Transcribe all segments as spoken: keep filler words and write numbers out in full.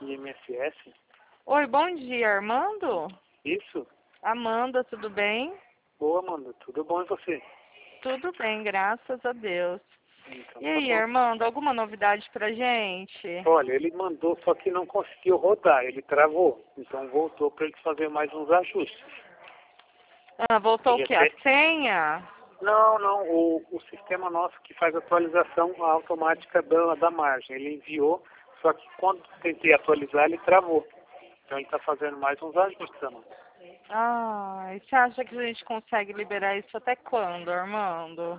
I N S S. Oi, bom dia, Armando? Isso? Amanda, tudo bem? Boa, Amanda. Tudo bom e você? Tudo bem, graças a Deus. Então, E tá aí, bom. Armando, alguma novidade pra gente? Olha, ele mandou, só que não conseguiu rodar, ele travou. Então voltou para ele fazer mais uns ajustes. Ah, voltou o Ele quê? até... A senha? Não, não, o, o sistema nosso que faz a atualização automática da, da margem. Ele enviou, só que quando tentei atualizar, ele travou. Então ele está fazendo mais uns ajustes, Amanda. Ah, e você acha que a gente consegue liberar isso até quando, Armando?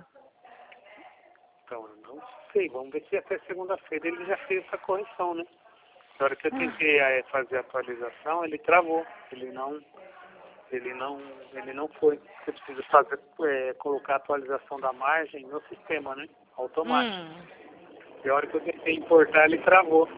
Então, eu não sei, vamos ver se até segunda-feira ele já fez essa correção, né? Na hora que eu tentei eh, fazer a atualização, ele travou. Ele não, ele não, ele não foi. Você precisa fazer, eh, colocar a atualização da margem no sistema, né? Automático. Hum. E a hora que eu tentei importar, ele travou.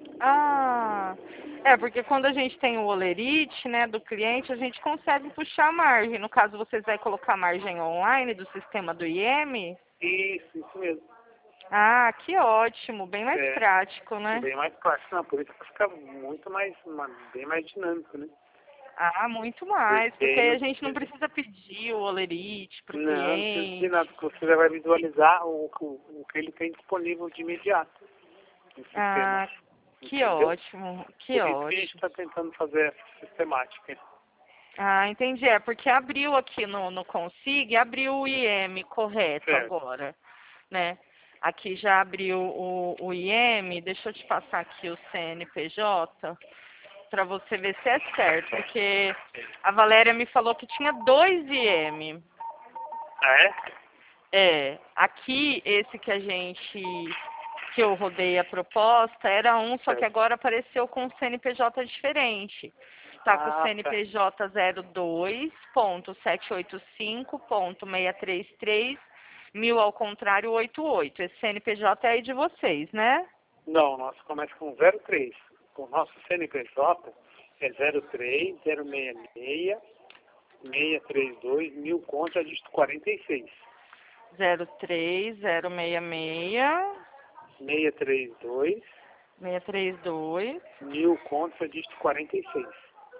Ah, é, porque quando a gente tem o olerite, né, do cliente, a gente consegue puxar a margem. No caso, vocês vão colocar a margem online do sistema do I M? Isso, isso mesmo. Ah, que ótimo, bem mais É, prático, né? bem mais prático. Não, por isso que fica muito mais, ma- bem mais dinâmico, né? Ah, muito mais, Porque porque aí aí não a gente não precisa, precisa pedir o olerite para o não, não precisa de cliente. nada, porque você já vai visualizar o, o, o que ele tem disponível de imediato no sistema. Ah, que Entendeu? ótimo, que Por isso que a gente ótimo. está tentando fazer essa sistemática. Ah, entendi. É porque abriu aqui no, no Consig, abriu o I M correto Certo. agora, né? Aqui já abriu o, o I M, deixa eu te passar aqui o C N P J para você ver se é certo, porque a Valéria me falou que tinha dois I M. Ah, é? É, aqui esse que a gente, que eu rodei a proposta, era um, só que Certo. agora apareceu com um C N P J diferente. Tá com o Ah, tá. C N P J zero dois ponto setecentos e oitenta e cinco ponto seiscentos e trinta e três, mil ao contrário oitenta e oito. Esse C N P J é aí de vocês, né? Não, nosso começa com zero três. O nosso C N P J é zero três zero seis seis seis três dois mil contra dígito quarenta e seis. zero três zero seis seis seis três dois seis três dois. mil contra dígito quarenta e seis.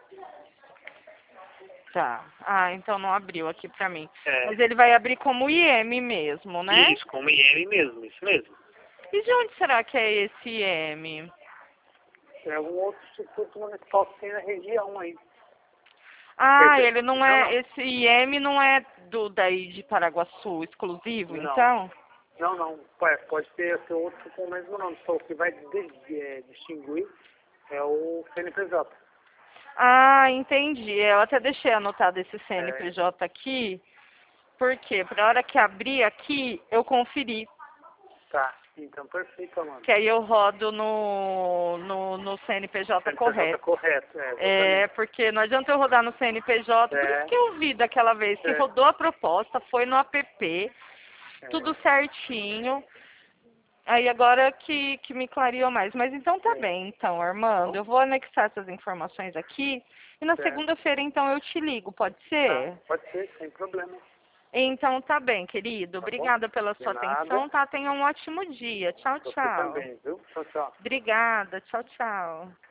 Tá. Ah, então não abriu aqui pra mim. É, Mas ele vai abrir como I M mesmo, né? isso, como I M mesmo, isso mesmo. E de onde será que é esse I M? É algum outro instituto municipal que tem na região aí. Quer Ah, dizer, ele não não, é, não. esse I M não é do daí de Paraguaçu exclusivo, Não, então? não, não. Pode, pode ter, ter outro com o mesmo nome, só o que vai de- é, distinguir é o C N P J. Ah, entendi. Eu até deixei anotado esse É, C N P J aqui, porque para a hora que abrir aqui, eu conferi. tá, então perfeito, Amanda. Que aí eu rodo no, no, no C N P J C N P J correto. correto, é, É, exatamente. porque não adianta eu rodar no C N P J, por isso É, que eu vi daquela vez, que é, rodou a proposta, foi no app, tudo é, certinho. Aí agora que, que me clareou mais. Mas então tá é. bem, então, Armando. Bom, Eu vou anexar essas informações aqui e na certo. segunda-feira, então, eu te ligo, pode Tá, ser? pode ser, sem problema. Então tá bem, querido. Tá bom? Obrigada pela De sua nada. atenção, tá? Tenha um ótimo dia. Tchau, Você tchau. também, viu? Tchau, tchau. Obrigada. Tchau, tchau.